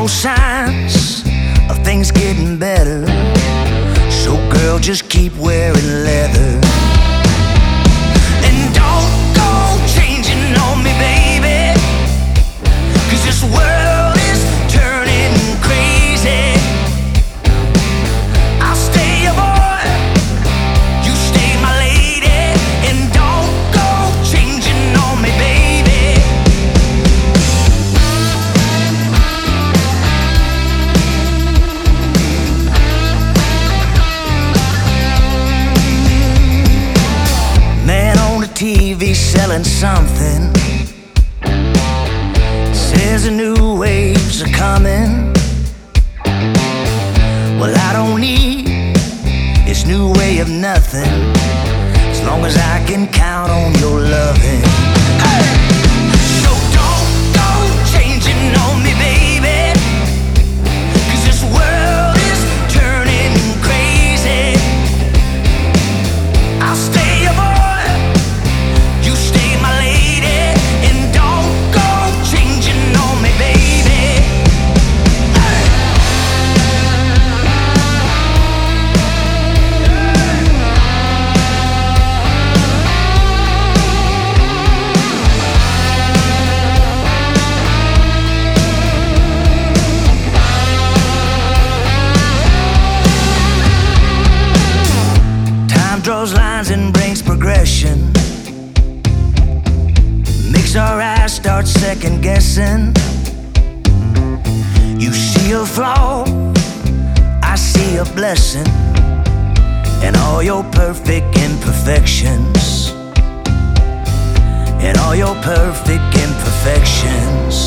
no signs of things getting better. So girl, just keep wearing leather. And don't go changing on me, baby, 'cause this world is turning crazy. I'll stay your boy, you stay my lady. And don't go changing on me, baby. Man on the TV selling something, says the new waves are coming. Well, I don't need this new way of nothing, as long as I can count on your loving. Hey! So don't go changing on me, baby, 'cause this world is turning crazy. I'll stay your boy, you stay my lady. And don't go changing on me, baby. Hey! Time draws lines and brings progression, makes our eyes start second guessing. You see a flaw, I see a blessing, and all your perfect imperfections, and all your perfect imperfections.